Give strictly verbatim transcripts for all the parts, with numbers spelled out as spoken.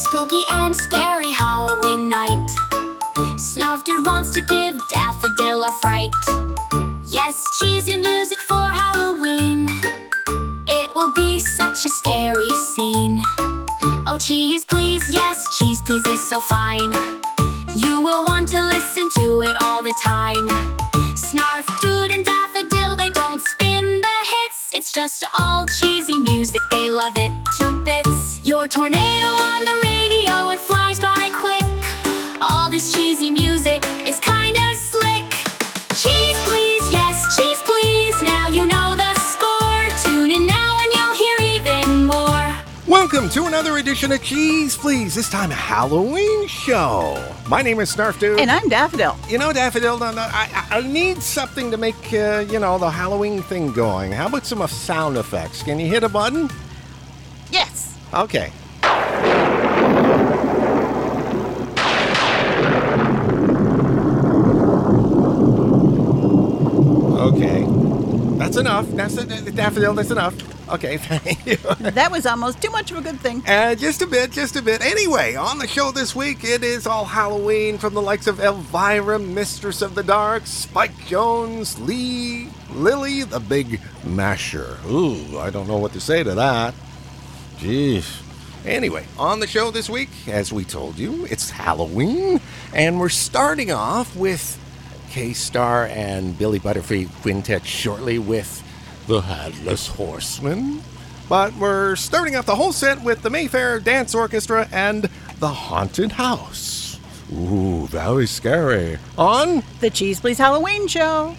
spooky and scary Halloween night. Snufter wants to give Daffodil a fright. Yes, cheesy music for Halloween. It will be such a scary scene. Oh, cheese please, yes, cheese please is so fine. You will want to listen to it all the time. Snarf, Dude, and Daffodil, they don't spin the hits. It's just all cheesy music, they love it to bits. Your tornado on the radio, it flies by quick. All this cheesy music is kinda slick. Cheese please, yes, cheese please, now you know the score. Tune in now and you'll hear even more. Welcome to another edition of Cheese Please, this time a Halloween show. My name is Snarf Dude. And I'm Daffodil. You know, Daffodil, no, no, I, I need something to make, uh, you know, the Halloween thing going. How about some sound effects? Can you hit a button? Yes. Okay. Okay. That's enough. That's uh, Daffodil, that's enough. Okay, thank you. That was almost too much of a good thing. Uh, just a bit, just a bit. Anyway, on the show this week, it is all Halloween from the likes of Elvira, Mistress of the Dark, Spike Jones, Lee, Lily, the Big Masher. Ooh, I don't know what to say to that. Jeez. Anyway, on the show this week, as we told you, it's Halloween, and we're starting off with K-Star and Billy Butterfield Quintet shortly with the Headless Horseman. But we're starting off the whole set with the Mayfair Dance Orchestra and the Haunted House. Ooh, very scary. On the Cheese Please Halloween Show.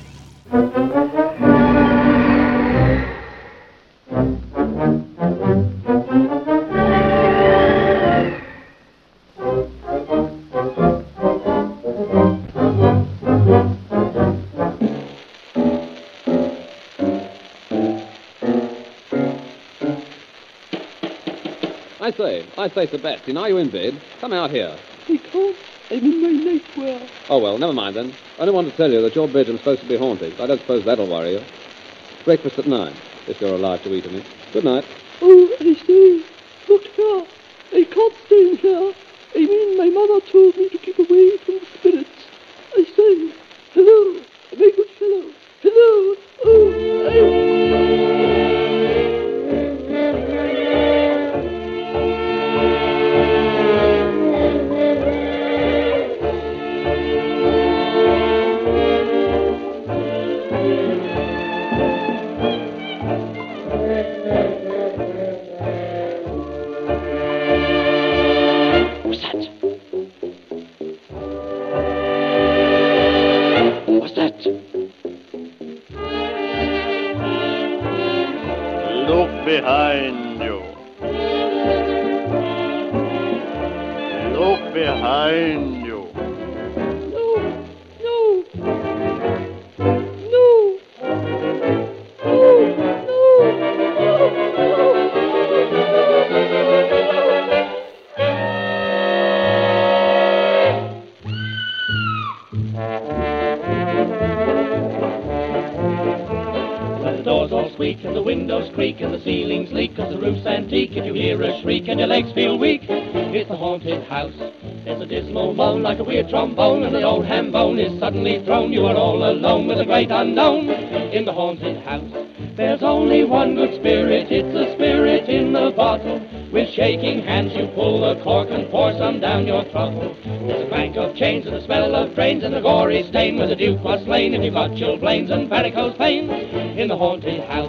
I say, I say, Sebastian, are you in bed? Come out here. I can't. I'm in my nightwear. Oh, well, never mind then. I only want to tell you that your bedroom's supposed to be haunted. I don't suppose that'll worry you. Breakfast at nine, if you're alive to eat any. Good night. Oh, I say, look here. I can't stay in here. I mean, my mother told me to keep away from the spirits. I say, hello, my good fellow. Hello. Oh, I... Behind you. Look behind you. No, no, no, Well, the doors all squeak and the windows creak and the ceilings leak 'cause the roof's antique. If you hear a shriek and your legs feel weak, it's the haunted house. There's a dismal moan like a weird trombone, and the old ham bone is suddenly thrown. You are all alone with the great unknown in the haunted house. There's only one good spirit, it's a spirit in the bottle. With shaking hands you pull the cork and pour some down your throttle. There's a clank of chains and a smell of drains and a gory stain where the Duke was slain. If you've got chilblains and varicose veins in the haunted house.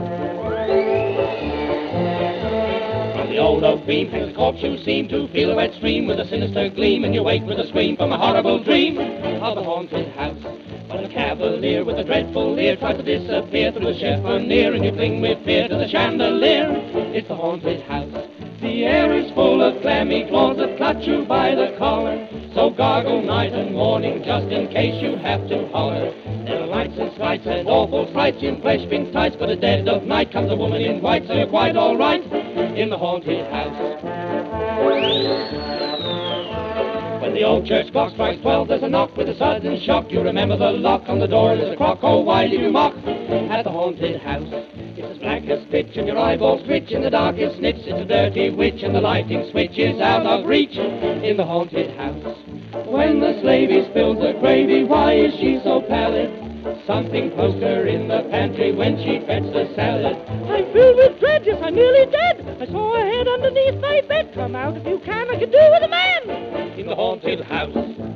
From the old oak beam hangs a corpse you seem to feel a wet stream with a sinister gleam, and you wake with a scream from a horrible dream of the haunted house. But a cavalier with a dreadful leer tries to disappear through the chiffonier, and you cling with fear to the chandelier. It's the haunted house. The air is full of clammy claws that clutch you by the collar. So gargle night and morning just in case you have to holler. There are lights and sprites and awful frights in flesh-pink tights, but at dead of night comes a woman in white, so you're quite all right in the haunted house. When the old church clock strikes twelve, there's a knock with a sudden shock. You remember the lock on the door, and there's a crock. Oh, why did you mock at the haunted house? It's as black a stitch and your eyeballs twitch in the darkest niche. It's a dirty witch and the lighting switch is out of reach in the haunted house. When the slavey spills the gravy, why is she so pallid? Something poked her in the pantry when she fetched the salad. I'm filled with dread, yes, I'm nearly dead. I saw a head underneath my bed. Come out if you can, I could do with a man. In the haunted house.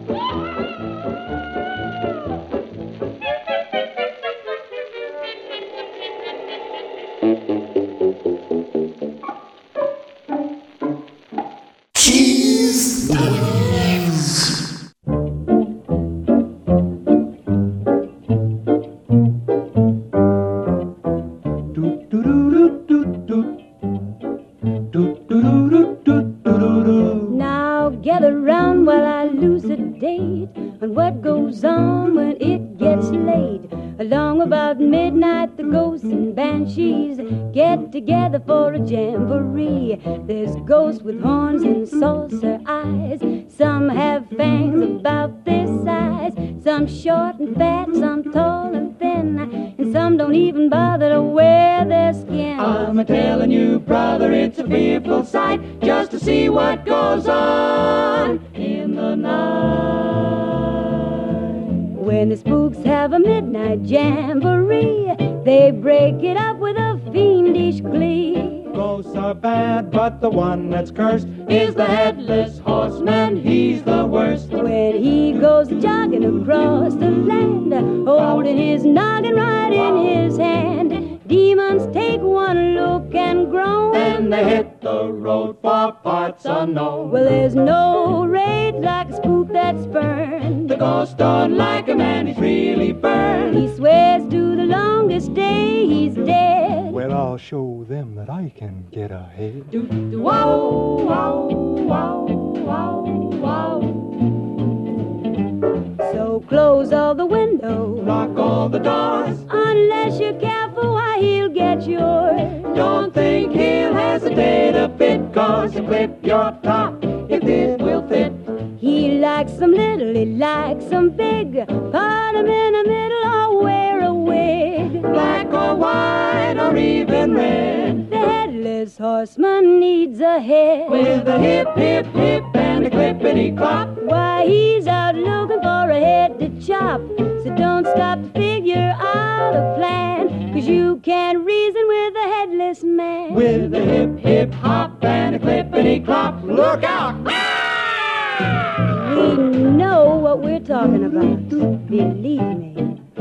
Now gather round while I elucidate on what goes on when it gets late. Along about midnight, the ghosts and banshees get together for a jamboree. There's ghosts with horns and saucer eyes. Some have fangs about this size. Some short and fat, some tall and thin, and some don't even bother to wear their skin. I'm a telling you, brother, it's a fearful sight just to see what goes on in the night. When the spooks have a midnight jamboree, they break it up with a fiendish glee. Ghosts are bad, but the one that's cursed is the headless horseman. He's the worst. When he goes jogging across the land, holding his noggin right in his hand, demons take one look and groan. Then they hit the road for parts unknown. Well, there's no rage like a spook that's burned. The ghost don't like a man, he's really burned. He swears to the longest day he's dead. Well, I'll show them that I can get ahead. Do, do, wow, wow, wow, wow, wow. So close all the windows, lock all the doors. Unless you're careful, why he'll get yours. Don't think he'll hesitate a bit, cause he'll clip your top if it will fit. He likes them little, he likes them big. Put him in the middle or wear a wig. Black or white or even red. The headless horseman needs a head. With a hip, hip, hip and a clippity clop. Why, he's out looking for a head to chop. So don't stop to figure out a plan, cause you can't reason with a headless man. With a hip, hip, hop and a clippity clop. Look out! We know what we're talking about, believe me.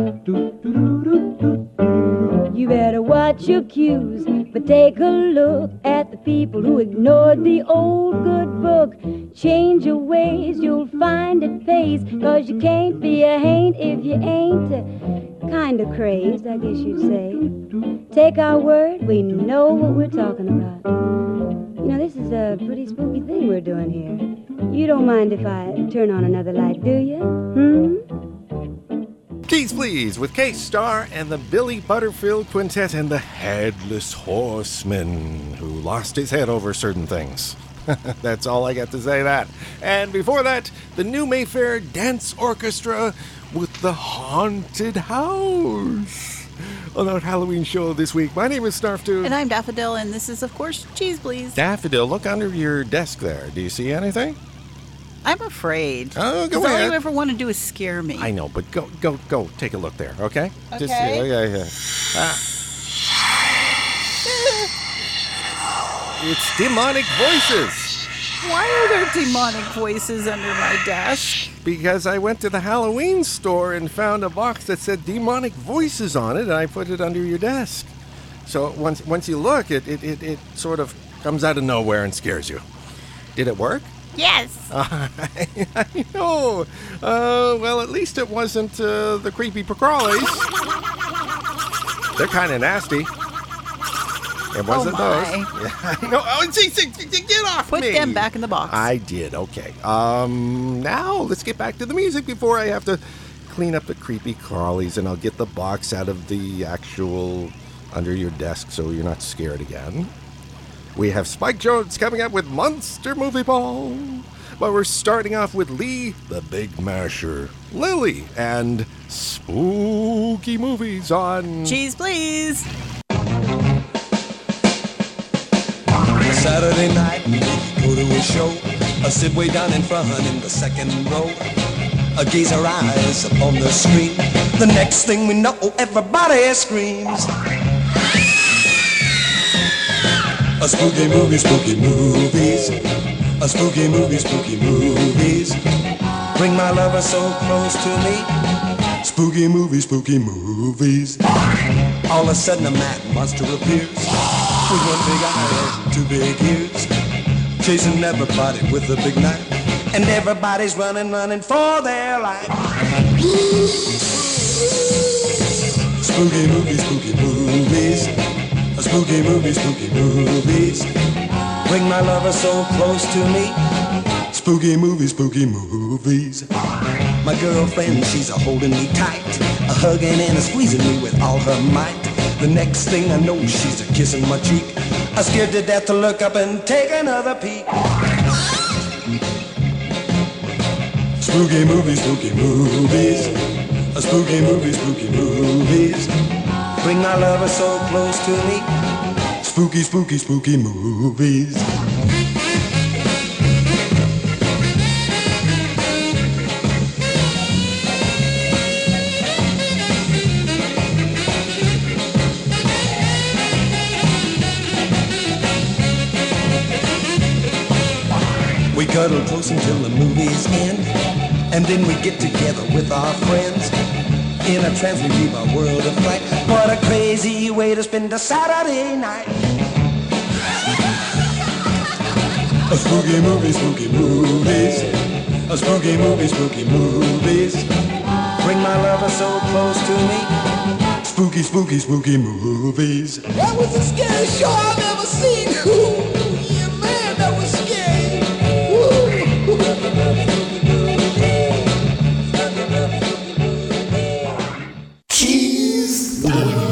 You better watch your cues, but take a look at the people who ignored the old good book. Change your ways, you'll find it pays, cause you can't be a haint if you ain't uh, kinda crazed, I guess you'd say. Take our word, we know what we're talking about. You know, this is a pretty spooky thing we're doing here. You don't mind if I turn on another light, do you? Hmm? Keys Please with K-Star and the Billy Butterfield Quintet and the Headless Horseman who lost his head over certain things. That's all I got to say that. And before that, the New Mayfair Dance Orchestra with the Haunted House. On our Halloween show this week, my name is Snarfdude. And I'm Daffodil, and this is, of course, Cheese Please. Daffodil, look under your desk there. Do you see anything? I'm afraid. Oh, go ahead. All ahead. you ever want to do is scare me. I know, but go, go, go. Take a look there, okay? Okay. Just, yeah, yeah, yeah. Ah. It's demonic voices. Why are there demonic voices under my desk? Because I went to the Halloween store and found a box that said demonic voices on it, and I put it under your desk. So once once you look, it it, it, it sort of comes out of nowhere and scares you. Did it work? Yes. Uh, I, I know. Uh, well, at least it wasn't uh, the creepy Pacrawleys. They're kind of nasty. It wasn't oh those. Yeah, I know. Oh, see, see, get off Put me. Put them back in the box. I did. Okay. Um. Now let's get back to the music before I have to clean up the creepy crawlies, and I'll get the box out of the actual under your desk so you're not scared again. We have Spike Jones coming up with Monster Movie Ball, but we're starting off with Lee, the Big Masher, Lily, and spooky movies on Cheese Please. Saturday night, we go to a show. I sit way down in front in the second row. I gaze our eyes upon the screen. The next thing we know, everybody screams. A spooky movie, spooky movies. A spooky movie, spooky movies. Bring my lover so close to me. Spooky movie, spooky movies. All of a sudden a mad monster appears with one big eye and two big ears, chasing everybody with a big knife. And everybody's running, running for their life. Spooky movies, spooky movies. A spooky movie, spooky movies. Bring my lover so close to me. Spooky movies, spooky movies. My girlfriend, she's a holding me tight, a hugging and a squeezing me with all her might. The next thing I know, she's a kissing my cheek. I'm scared to death to look up and take another peek. Spooky movies, spooky movies. A spooky movie, spooky movies. Bring my lover so close to me. Spooky, spooky, spooky movies. We cuddle close until the movie's end, and then we get together with our friends. In a trance we leave our world of fright. What a crazy way to spend a Saturday night. A spooky movie, spooky movies. A spooky movie, spooky movies. Bring my lover so close to me. Spooky, spooky, spooky movies. That was the scariest show I've ever seen. Ooh, yeah, man, that was scary. Cheese.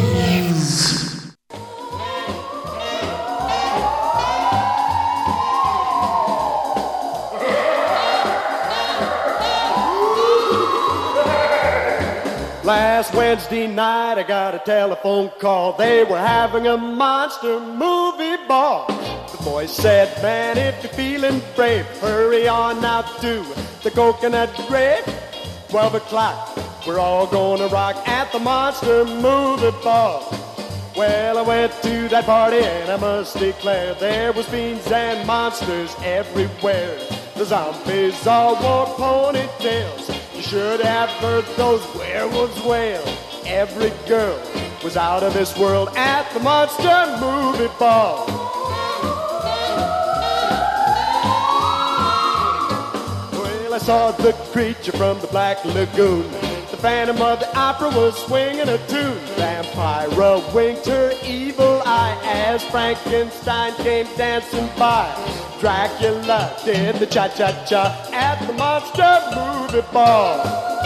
Last Wednesday night I got a telephone call. They were having a monster movie ball. The boys said, man, if you're feeling brave, hurry on out to the Coconut Grove. Twelve o'clock, we're all gonna rock at the monster movie ball. Well, I went to that party and I must declare there was fiends and monsters everywhere. The zombies all wore ponytails. You should have heard those werewolves wail. Every girl was out of this world at the monster movie ball. Well, I saw the creature from the Black Lagoon. The Phantom of the Opera was swinging a tune. Vampira winked her evil eye as Frankenstein came dancing by. Dracula did the cha-cha-cha at the monster movie ball.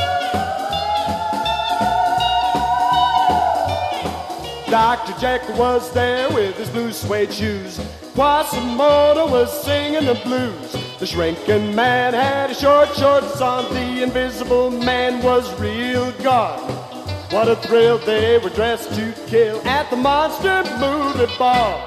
Doctor Jekyll was there with his blue suede shoes. Quasimodo was singing the blues. The shrinking man had his short shorts on. The invisible man was real gone. What a thrill, they were dressed to kill at the monster movie ball.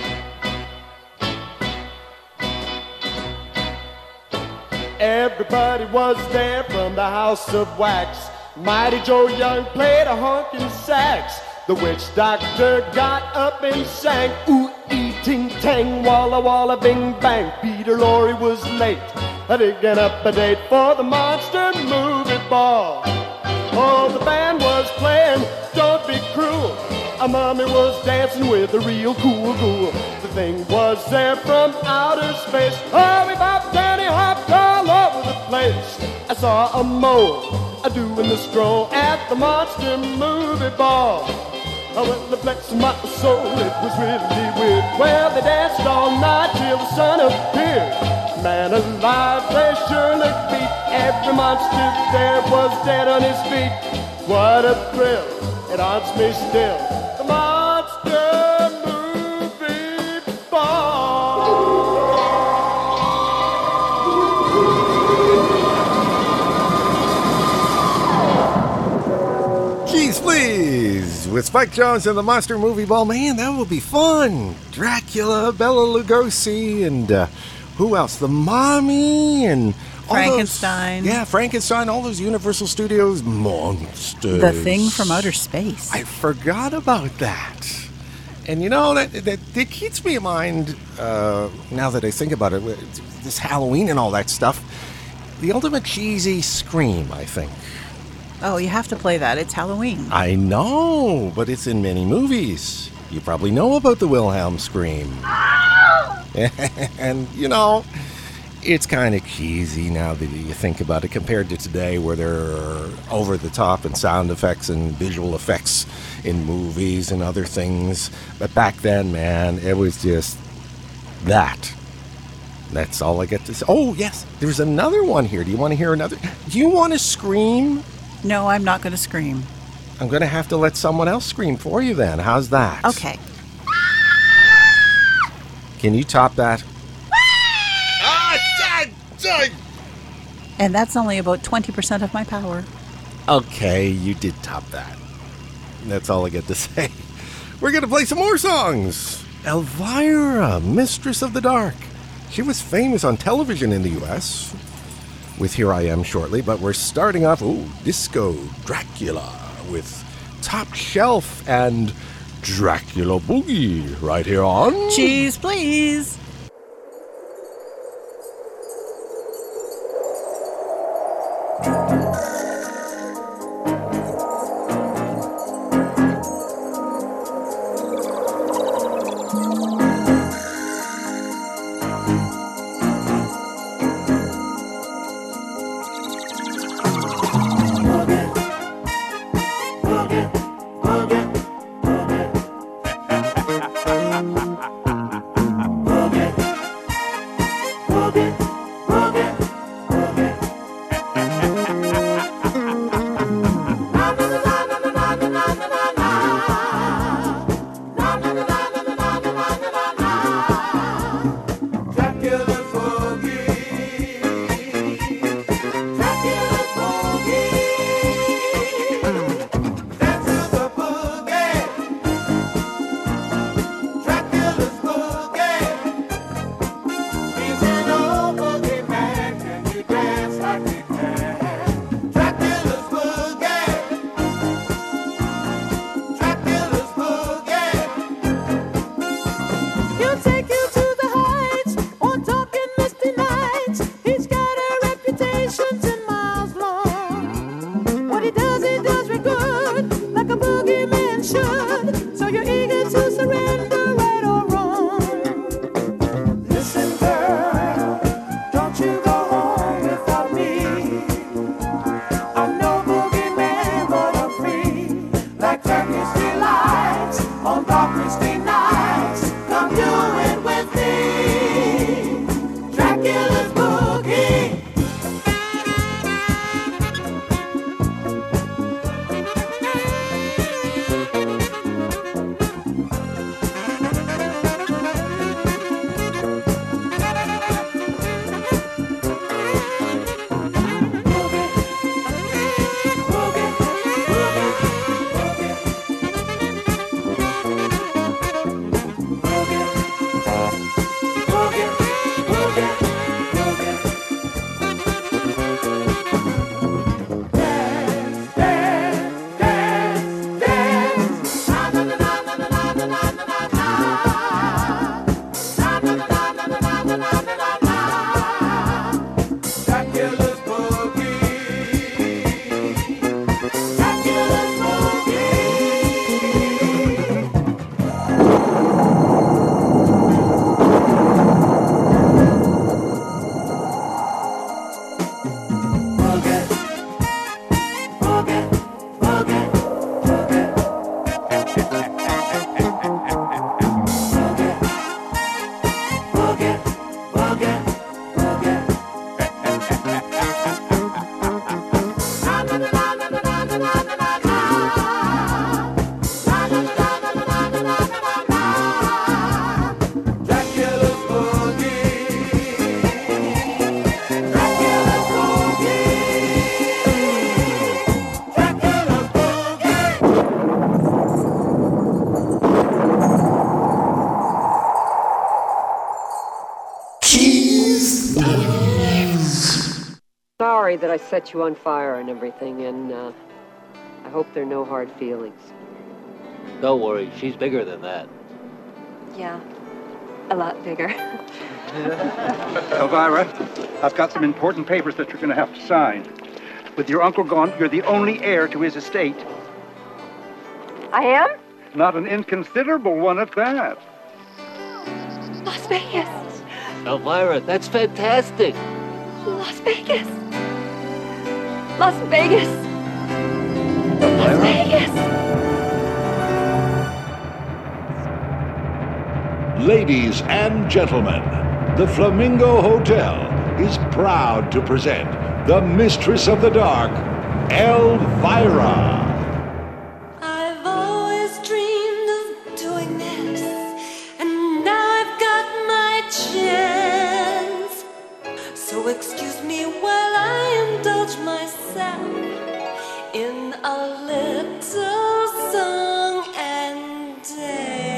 Everybody was there from the House of Wax. Mighty Joe Young played a honking sax. The witch doctor got up and sang, ooh, ee, ting, tang, walla, walla, bing, bang. Peter Lorre was late, digging up a date for the monster movie ball. Oh, the band was playing, Don't Be Cruel. A mummy was dancing with a real cool ghoul. The thing was there from outer space. Oh, we bopped and he hopped all over the place. I saw a mole a-doing the stroll at the monster movie ball. Oh, well, the flex of my soul, it was really weird. Well, they danced all night till the sun appeared. Man alive, they sure looked beat. Every monster there was dead on his feet. What a thrill, it haunts me still. The monster movie ball. Cheese, please, with Spike Jones and the Monster Movie Ball. Man, that will be fun. Dracula. Dracula, Bela Lugosi, and uh, who else? The Mommy and all those- Frankenstein. yeah, Frankenstein. All those Universal Studios monsters. The Thing from Outer Space. I forgot about that. And you know, that that, that keeps me in mind, uh, now that I think about it, this Halloween and all that stuff. The ultimate cheesy Scream, I think. Oh, you have to play that. It's Halloween. I know, but it's in many movies. You probably know about the Wilhelm scream. And, you know, it's kind of cheesy now that you think about it compared to today where there are over-the-top and sound effects and visual effects in movies and other things. But back then, man, it was just that. That's all I get to say. Oh, yes, there's another one here. Do you want to hear another? Do you want to scream? No, I'm not going to scream. I'm going to have to let someone else scream for you then. How's that? Okay. Can you top that? And that's only about twenty percent of my power. Okay, you did top that. That's all I get to say. We're going to play some more songs. Elvira, Mistress of the Dark. She was famous on television in the U S with Here I Am shortly, but we're starting off, ooh, Disco Dracula with Top Shelf and Dracula Boogie right here on... Cheese, please. Over sorry that I set you on fire and everything, and uh, I hope there are no hard feelings. Don't worry, she's bigger than that. Yeah, a lot bigger. Elvira, I've got some important papers that you're going to have to sign. With your uncle gone, you're the only heir to his estate. I am? Not an inconsiderable one at that. Las Vegas. Elvira, that's fantastic. Las Vegas. Las Vegas. Las Vegas. Ladies and gentlemen, the Flamingo Hotel is proud to present the Mistress of the Dark, Elvira. I've always dreamed of doing this, and now I've got my chance. So excuse me while I indulge myself in a little song and dance.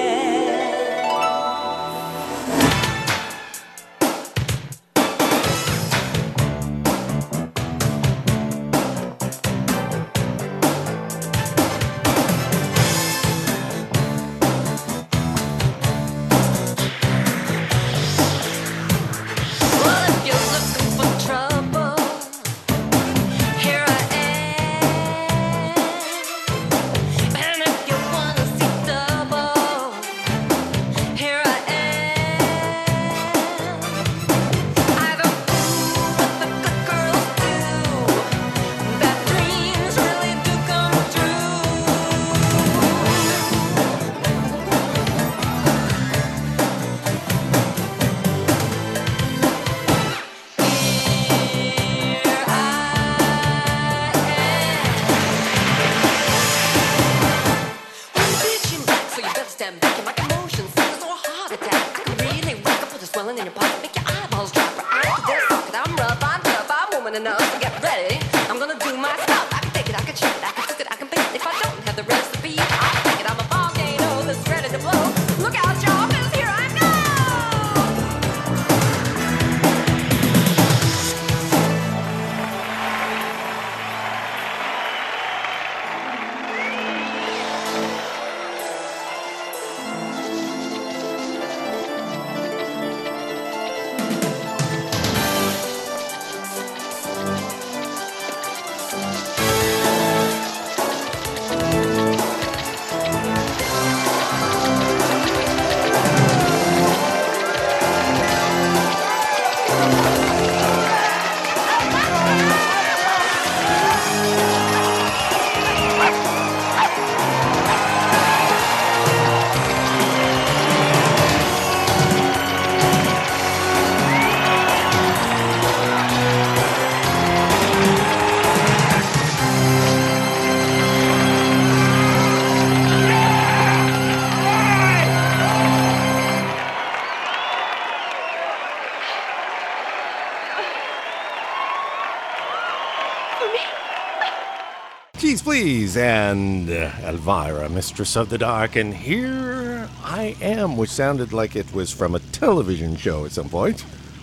Cheese, please, and uh, Elvira, Mistress of the Dark, and Here I Am, which sounded like it was from a television show at some point.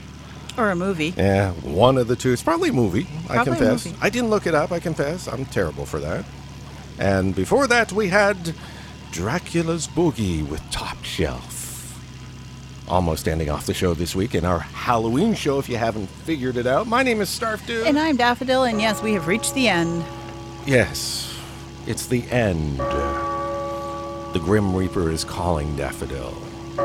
Or a movie. Yeah, one of the two. It's probably a movie, Probably I a confess. movie. I didn't look it up, I confess. I'm terrible for that. And before that, we had Dracula's Boogie with Top Shelf. Almost ending off the show this week in our Halloween show, if you haven't figured it out. My name is Starf Dude. And I'm Daffodil, and yes, we have reached the end. Yes, it's the end. The Grim Reaper is calling Daffodil.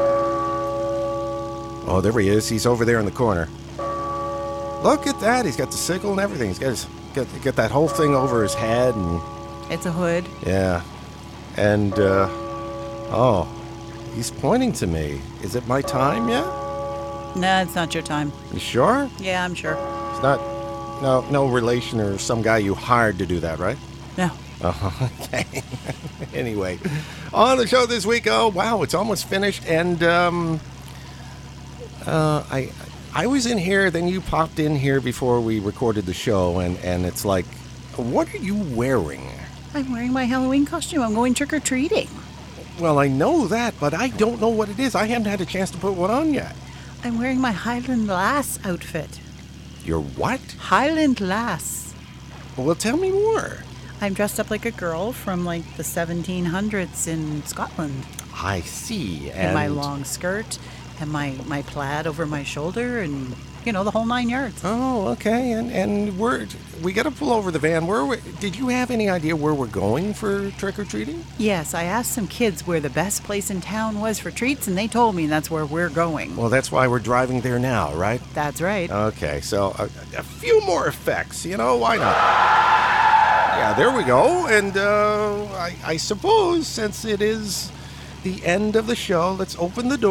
Oh, there he is. He's over there in the corner. Look at that. He's got the sickle and everything. He's got, his, got, got that whole thing over his head. And It's a hood. yeah. And, uh, oh, he's pointing to me. Is it my time yet? No, it's not your time. You sure? Yeah, I'm sure. It's not, no, no relation or some guy you hired to do that, right? No. Oh, okay. Anyway, on the show this week, oh, wow, it's almost finished. And um, uh, I I was in here, then you popped in here before we recorded the show, and, and it's like, what are you wearing? I'm wearing my Halloween costume. I'm going trick-or-treating. Well, I know that, but I don't know what it is. I haven't had a chance to put one on yet. I'm wearing my Highland Lass outfit. You're what? Highland Lass. Well, tell me more. I'm dressed up like a girl from like the seventeen hundreds in Scotland. I see. And In my long skirt and my, my plaid over my shoulder and, you know, the whole nine yards. Oh, okay. And and we're, we got to pull over the van. Where we, did you have any idea where we're going for trick-or-treating? Yes, I asked some kids where the best place in town was for treats, and they told me that's where we're going. Well, that's why we're driving there now, right? That's right. Okay, so a, a few more effects, you know, why not? Yeah, there we go. And uh, I, I suppose since it is the end of the show, let's open the door.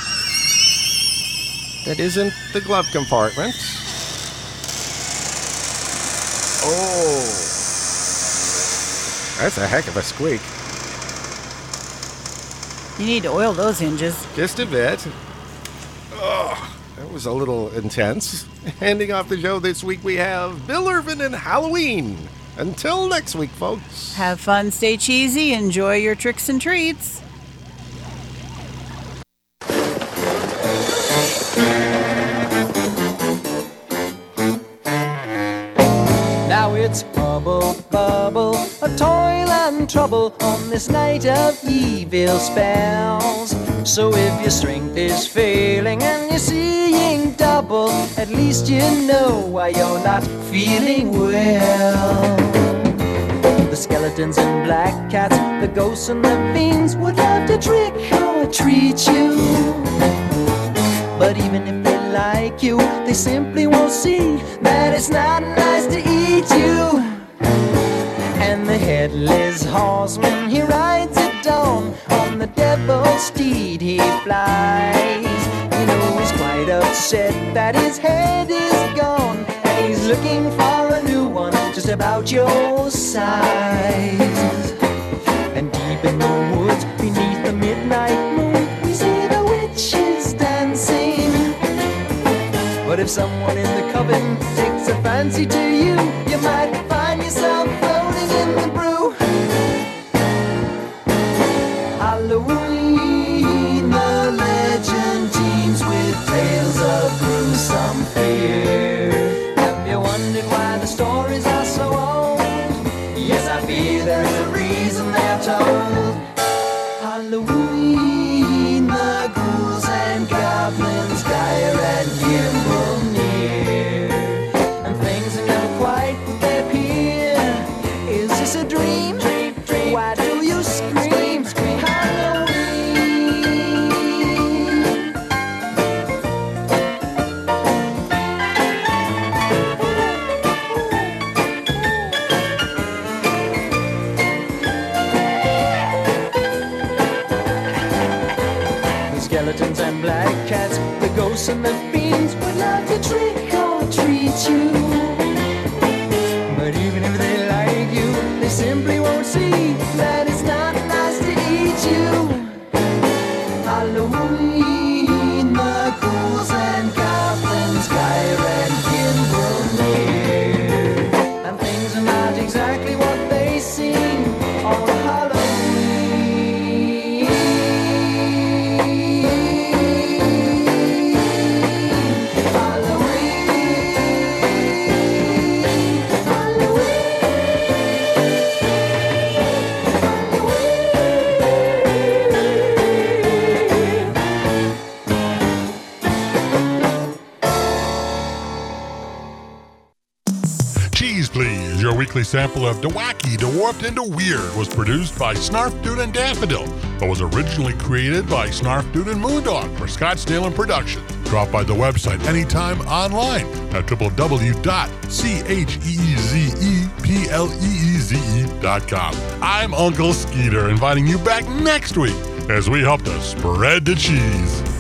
That isn't the glove compartment. Oh, that's a heck of a squeak. You need to oil those hinges. Just a bit. Oh, that was a little intense. Ending off the show this week, we have Bill Irvin and Halloween. Until next week, folks. Have fun, stay cheesy, enjoy your tricks and treats. Now it's bubble, bubble, a toil and trouble on this night of evil spells. So if your strength is failing and you're seeing double, at least you know why you're not feeling well. The skeletons and black cats, the ghosts and the fiends would love to trick or treat you. But even if they like you, they simply won't see that it's not nice to eat you. And the headless horseman, he rides at dawn, on the devil's steed he flies. You know he's quite upset that his head is gone, and he's looking for a new one just about your size. And deep in the woods, beneath the midnight moon, we see the witches dancing. But if someone in the coven takes a fancy to you, you might find yourself floating in the brew. Halloween, the legend teems with tales of gruesome fear. Have you wondered why the stories are so old? Yes, I fear there is a reason they're told. Halloween, the ghouls and goblins dire and nimble near, and things are never quite what they appear. Is this a dream? Dream, dream. Why do you scream? Scream. Halloween. The skeletons and black cats, the ghosts and the fiends would love to trick or treat you. But even if they like you, they simply won't see that it's not nice to eat you. Halloween, the ghouls and goblins gyre and kindle near, and things are not exactly what they seem on Halloween. Cheese Please, your weekly sample of DeWacky, DeWarped into Weird, was produced by Snarf Dude and Daffodil, but was originally created by Snarf Dude and Moondog for Scottsdale and Production. Drop by the website anytime online at w w w dot cheezepleeze dot com. I'm Uncle Skeeter, inviting you back next week as we help to spread the cheese.